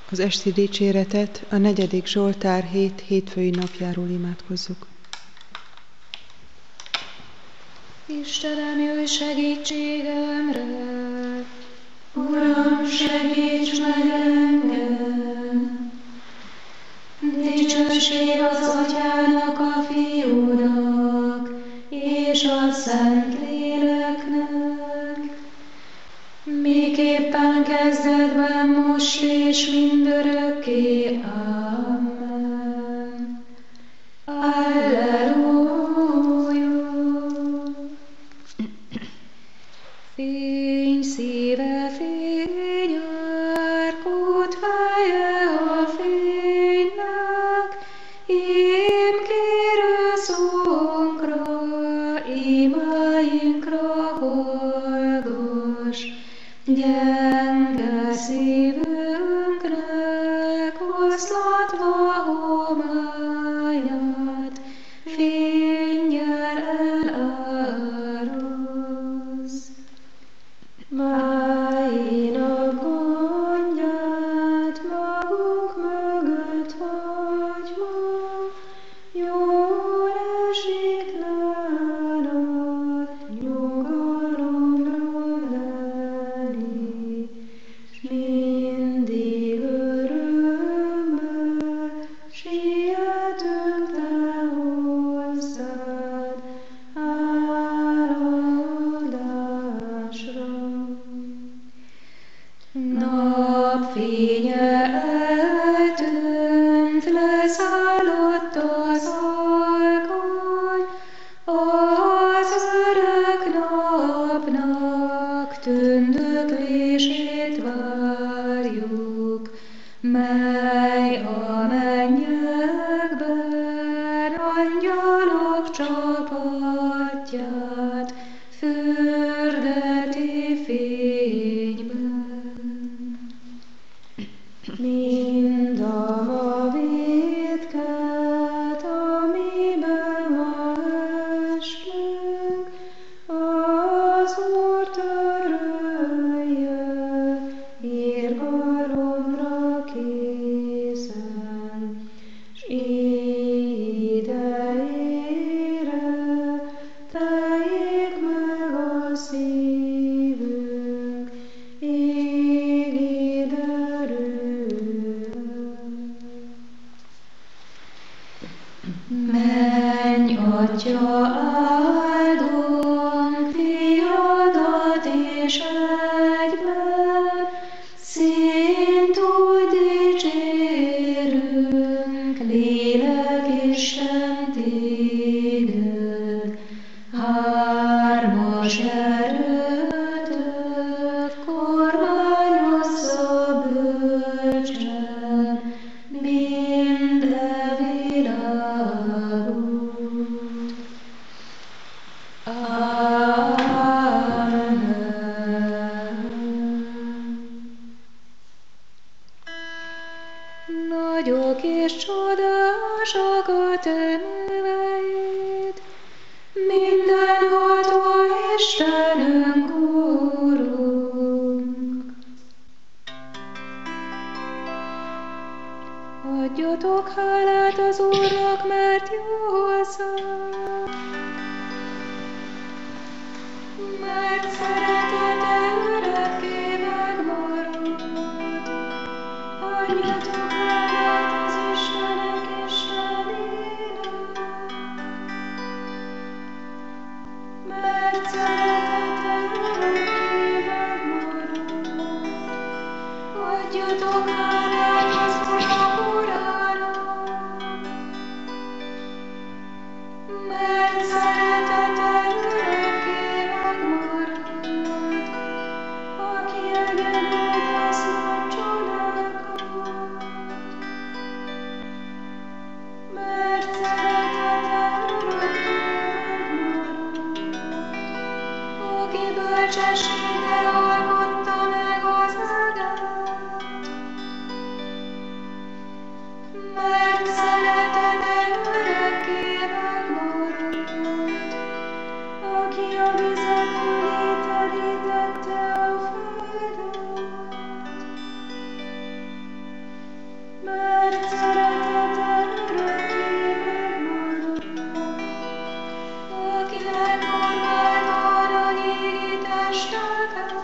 Az esti dicséretet a 4. Zsoltár hétfői napjáról imádkozzuk. Istenem, jöjj segítségemre! Uram, segíts meg engem! Dicsőség az Atyának, a Fiúnak és a Szentléleknek, miképpen kezdetben, most és mindörökké. Amen. Alleluja! Fény szíve, fény árkot, feje a fénynek, ím kérő szónkra, imáinkra hallgass. Gyenge szívünknek oszlatva homályát, fénnyel elárassz. Máinak gondját maguk mögött hagyva, jól esik nálad nyugalomra lenni, s mindig örömmel sietünk te hozzád hálaadásra. Napfénye eltűnt, leszállott az alkony, az örök napnak tündöklését várjuk, mely a mennyekben angyalok csapatját fürdeti fényben. Mind a ma vétket, amiben ma esünk, az Úr törölje irgalomra készen, s idejére teljék meg a szívünk égi derűen. Menj, Atya, áldunk fiadat és egyben, szintúgy dicsérünk, lélek Isten téged. Hármas erőtök kormányozza bölcsen minden világot. Amen. Nagyok és csodásak a te műveid, mindenható Istenünk, Úrunk. Adjatok hálát az Úrnak, mert jó hozzá, mert szeretete örökké megmarad. Adjatok hálát az Istenek Istenének, mert szeretete örökké megmarad. Adjatok hálát az Urak Urának, mert szeretete örökké megmarad. Aki egyedül tesz nagy csodákat, mert szeretete örökké megmarad. Aki bölcsességgel alkotta meg az eget, mert szeretete örökké megmarad. Aki megformálta arany égi testeket,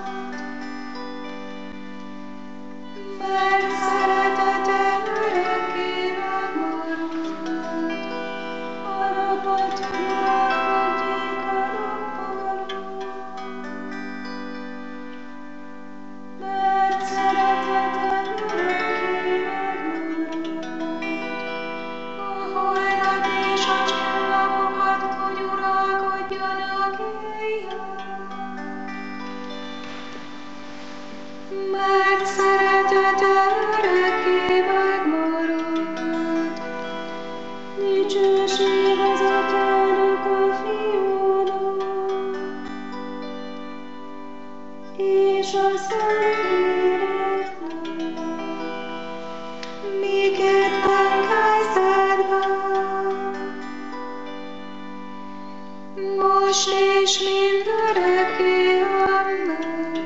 mert szeretete örökké megmarad. A napot uralkodjék a nappalon, mert szeretete örökké megmarad. A holdat és a csillagokat, hogy uralkodjanak éjjel, mert szeretete örökké megmarad. Dicsőség az Atyának, a Fiúnak és a Szentléleknek, miképpen kezdetben, most és mindörökké. Amen.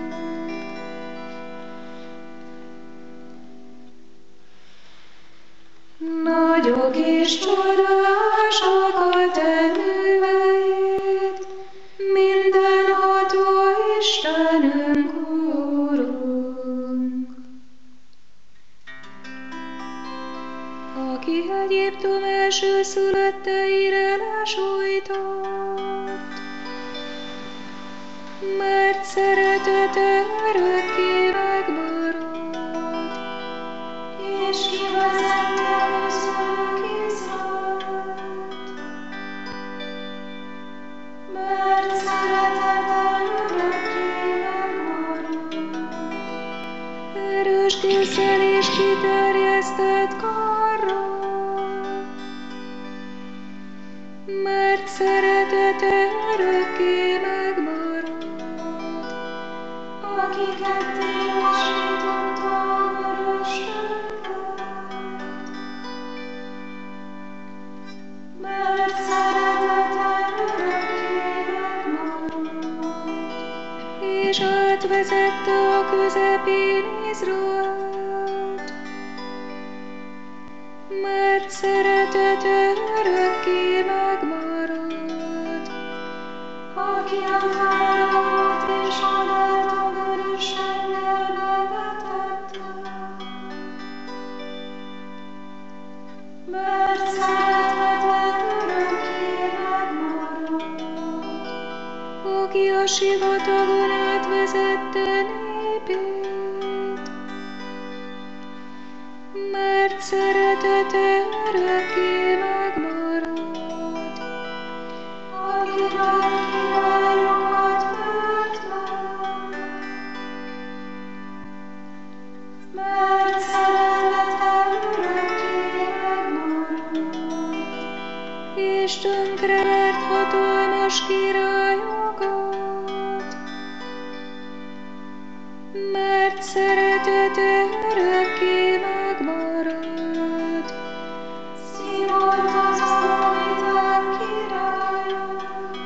Nagyok és csodálasak a te műveid, mindenható Istenünk, Úrunk. Aki Egyiptom első szülötteire lesújtott, mert szeretete örökké megmarad, és kivezette közülük Izraelt, mert szeretete örökké megmarad. Erős kézzel és kiterjesztett karral, mert szeretete örökké megmarad. Aki ketté hasította a vörös földet, mert szeretete örökké megmarad. És átvezette a közepén Izraelt, mert szeretete örökké megmarad. Aki a fáraót és Hadát a vörös tengerbe vetette, mert szeretete örökké megmarad. Aki a sivatagon átvezette népét, mert szeretete örökké megmarad. Aki nagy királyokat vert meg, mert szeretete örökké megmarad. És tönkrevert hatalmas királyokat, mert szeretete örökké megmarad. Szívott az amoriták királyát,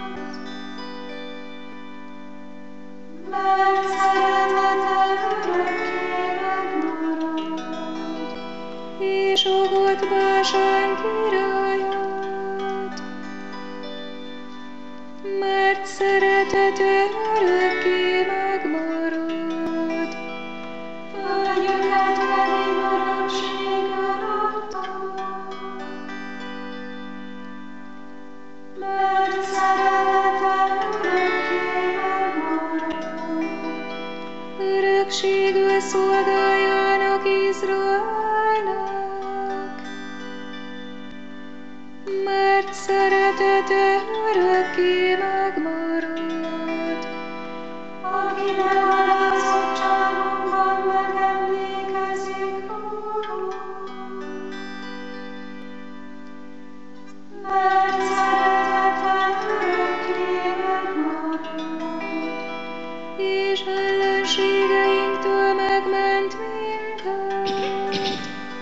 mert szeretete örökké megmarad. És Ogot Básán királyát, mert szeretete örökké megmarad. Földjüket pedig örökségre adta, mert szeretete örökké megmarad. Örökségül szolgáljának Izraelnek, mert szeretete örökké megmarad. Aki nem alázottságunkban megemlékezik rólunk, mert szeretete örökké megmarad. És ellenségeinktől megment minket,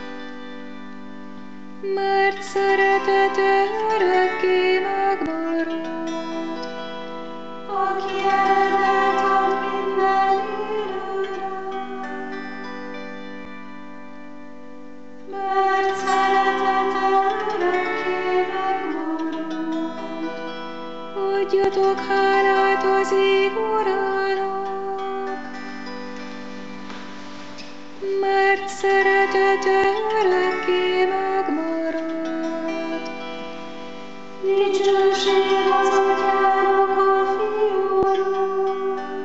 mert szeretete örökké megmarad. Aki ellenállt minden mert szereteted örökké megmarad. Adjatok hálát az ég Urának, mert szeretete örökké megmarad. Dicsőség az Atyának, a Fiúnak,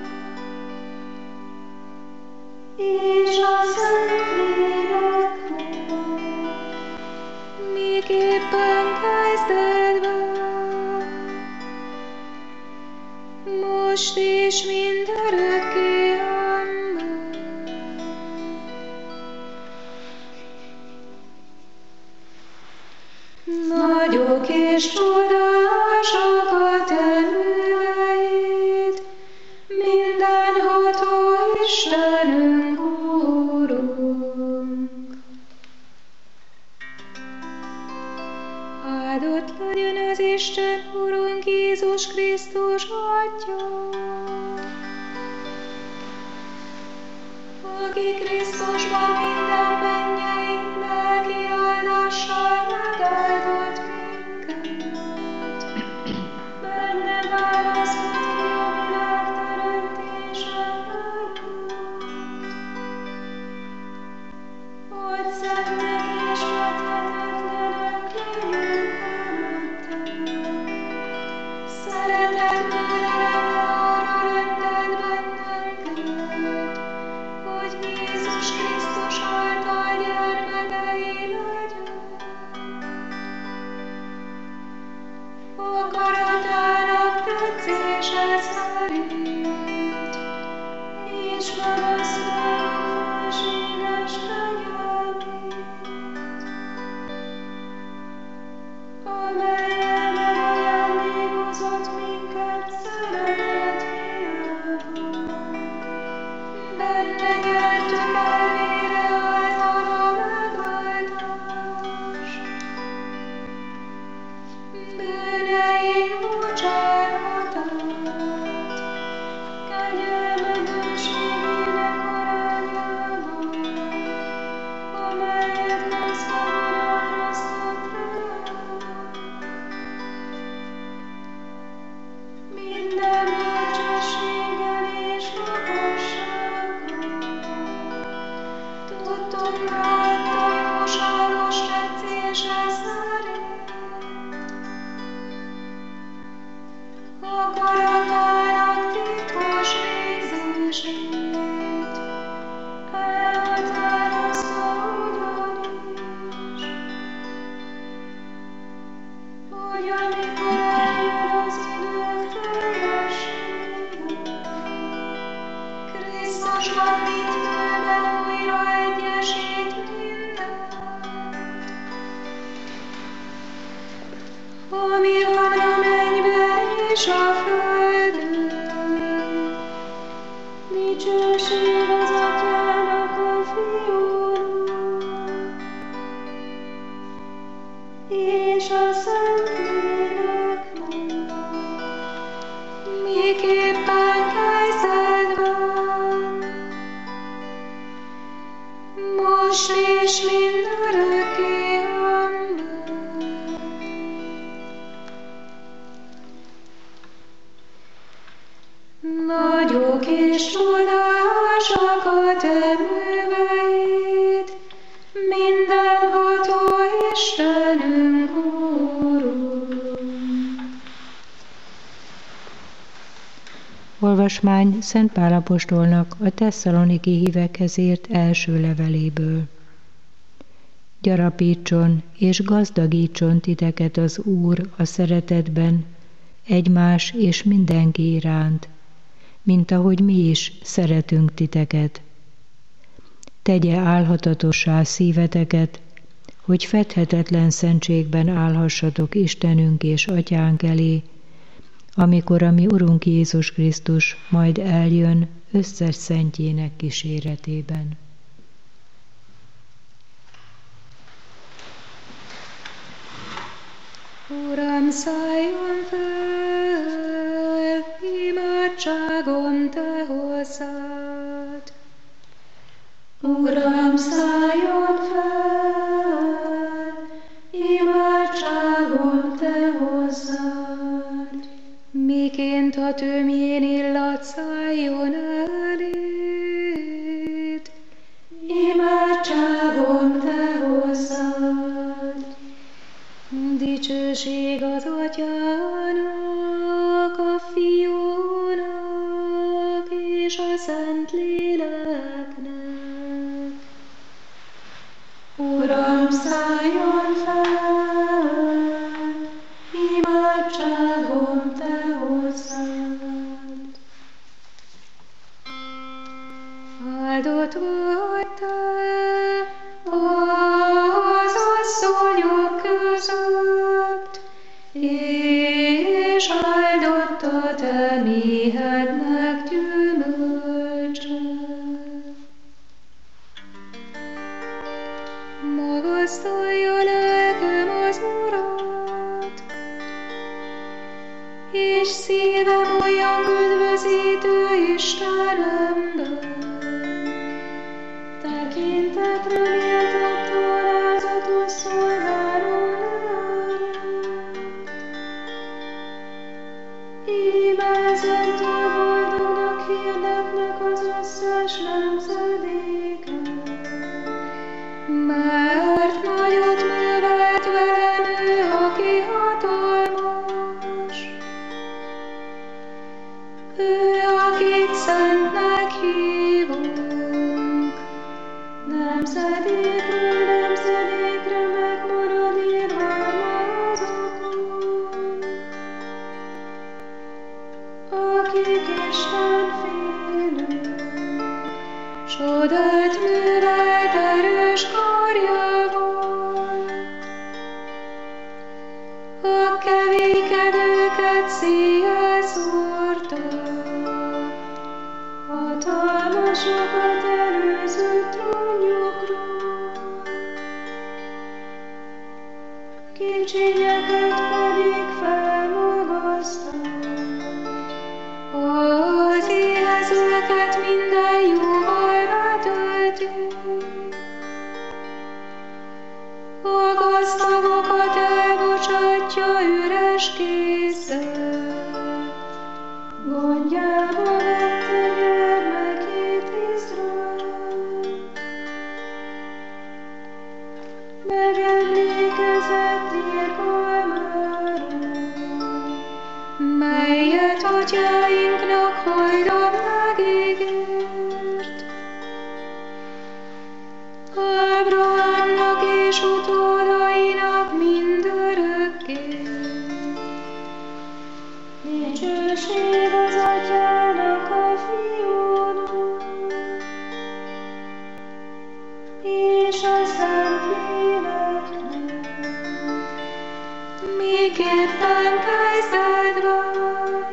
és a Szentléleknek, miképpen kezdetben, most és mindörökké. Amen. Nagyok és csodásak a te műveid, mindenható Istenünk, Úrunk. Áldott legyen az Isten, Urunk Jézus Krisztus Atya, aki Krisztusban minden mennyei lelki áldással megáldott minket. Benne választott ki a világ teremtése előtt, hogy szentek és fethetetlenek legyünk előtte. Szeretetből erre arra rendelt bennünket, hogy Jézus Krisztus által gyermekei legyünk. Akaratának tetszése szerint, és megosztva a fölséges kegyelmét, amellyel megajándékozott minket szeretett fiában. Benne nyertük el vére által a megváltást, bűneink bocsánatát, kegyelmedőségének arányában, amelyet maszkban akasztott ránk. Minden bölcsességgel és okossággal tudtunk rajta jóságos tetszése szerint, akaratának titkos végzését elhatározta ugyanis, hogy amikor eljön az idők teljessége, Krisztusban mindfőben újra egyesít mindent, ami van a mennyben és a földön. Dicsőség az Atyának, a Fiúnak, és a Szentléleknek, miképpen kezdetben, most és mindörökké. Amen. Nagyok és csodásak a te műveid, mindenható Istenünk, Úrunk. Olvasmány Szent Pál apostolnak a Tesszaloniki hívekhez írt első leveléből. Gyarapítson és gazdagítson titeket az Úr a szeretetben, egymás és mindenki iránt, mint ahogy mi is szeretünk titeket. Tegye álhatatossá szíveteket, hogy fedhetetlen szentségben állhassatok Istenünk és Atyánk elé, amikor a mi Urunk Jézus Krisztus majd eljön összes szentjének kíséretében. Uram, szálljon föl, imádságom te hozzád. Uram, szálljon föl, a tömjén illat szálljon eléd, imádságom te hozzád. Dicsőség az Atyának, a Fiúnak és a Szentléleknek. Uram, szálljon fel, imádságom te hozzád. Áldott vagy te az asszonyok között, és áldott a te méhednek gyümölcse. Magasztalja lelkem az Urat, és szívem olyan üdvözítő Istenemben. Tekintetre méltott alázatos szolgáló lányát. Íme zentől boldognak hirdetnek az összes nemzedéken, mert nagyot művelt velem ő, aki hatalmas. Ő, akit szentnek hívunk, nemzedékről nemzedékre megmarad írva azokon, akik Isten félők. Csodát művelt erős karjával, a kevékedőket széjjel szórta, hatalmasokat előzött trónjukról, kicsinyeket pedig felmagasztal, az éhezőket minden jóval betölti, a gazdagokat elbocsátja üres kézzel, gondjába vette gyermekét Izrael. Megemlékezett irgalmáról, melyet atyáinknak hajdan megígért. Ábrahámnak és utódainak mindörökké. Dicsőség az Atyának, a Fiúnak és a Szentléleknek, miképpen kezdetben,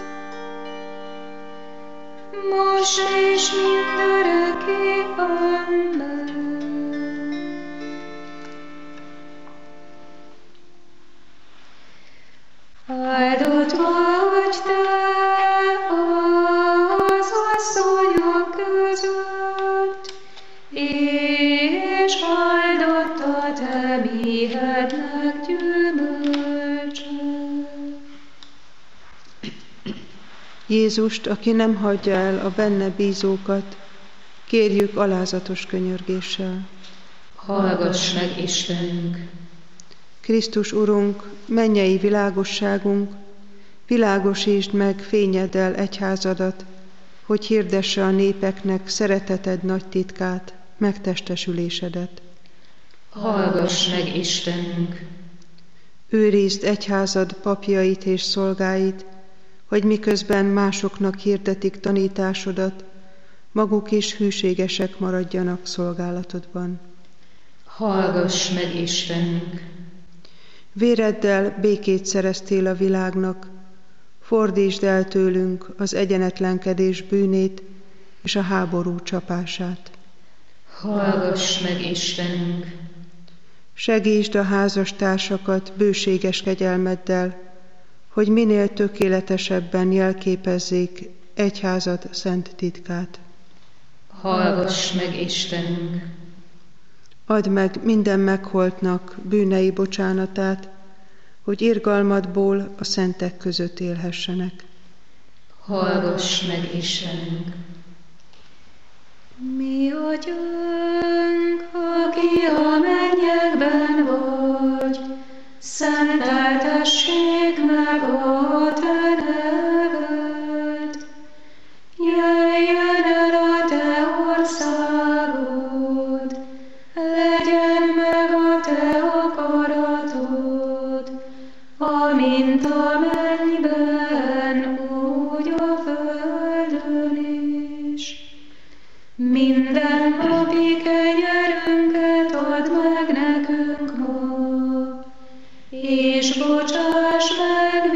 most és mindörökké. Amen. Áldott vagy te az asszonyok között, és áldott a te méhednek gyümölcse. Jézust, aki nem hagyja el a benne bízókat, kérjük alázatos könyörgéssel. Hallgass meg, Istenünk! Krisztus Urunk, mennyei világosságunk, világosítsd meg fényeddel egyházadat, hogy hirdesse a népeknek szereteted nagy titkát, megtestesülésedet. Hallgass meg, Istenünk! Őrizd egyházad papjait és szolgáit, hogy miközben másoknak hirdetik tanításodat, maguk is hűségesek maradjanak szolgálatodban. Hallgass meg, Istenünk! Véreddel békét szereztél a világnak, fordítsd el tőlünk az egyenetlenkedés bűnét és a háború csapását. Hallgass meg, Istenünk! Segítsd a házastársakat bőséges kegyelmeddel, hogy minél tökéletesebben jelképezzék egyházad szent titkát. Hallgass meg, Istenünk! Add meg minden megholtnak bűnei bocsánatát, hogy irgalmadból a szentek között élhessenek. Hallgass meg, Istenünk! Mi Atyánk, aki a mennyekben vagy, szenteltessék meg a te neved. Jöjjön el a te országod, legyen meg a te akaratod, amint a mennyben, úgy a földön is. Minden napi kenyerünket add meg nekünk ma, és bocsáss meg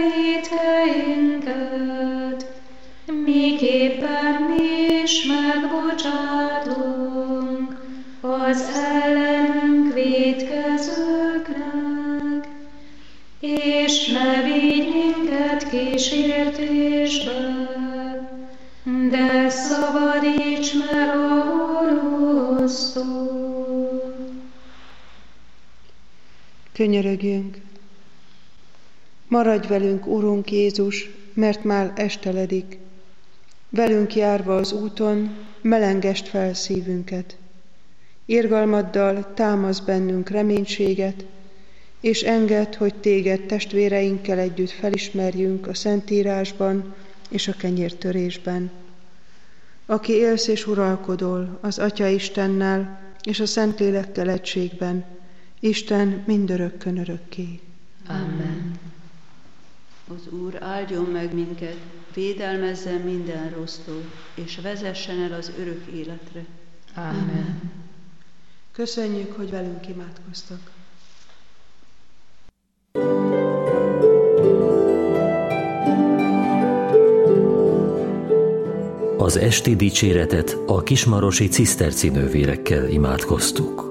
vétkeinket, miképpen mi is megbocsátunk az ellenünk vétkezőknek, és ne vigy minket kísértésbe, de szabadíts meg a gonosztól. Könyörögjünk! Maradj velünk, Urunk Jézus, mert már esteledik. Velünk járva az úton, melengesd fel szívünket. Irgalmaddal támasz bennünk reménységet, és engedd, hogy téged testvéreinkkel együtt felismerjünk a Szentírásban és a kenyértörésben. Aki élsz és uralkodol az Atya Istennel és a Szentlélekkel egységben, Isten mindörökkön örökké. Amen. Az Úr áldjon meg minket, védelmezzen minden rossztól, és vezessen el az örök életre. Amen. Köszönjük, hogy velünk imádkoztak. Az esti dicséretet a kismarosi ciszterci nővérekkel imádkoztuk.